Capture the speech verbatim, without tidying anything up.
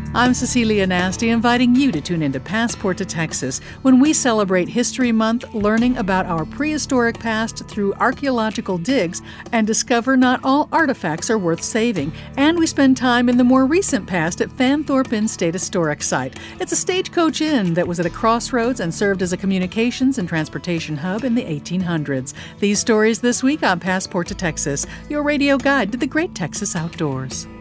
I'm Cecilia Nasty, inviting you to tune into Passport to Texas when we celebrate History Month, learning about our prehistoric past through archaeological digs and discover not all artifacts are worth saving. And we spend time in the more recent past at Fanthorpe Inn State Historic Site. It's a stagecoach inn that was at a crossroads and served as a communications and transportation hub in the eighteen hundreds. These stories this week on Passport to Texas, your radio guide to the great Texas outdoors.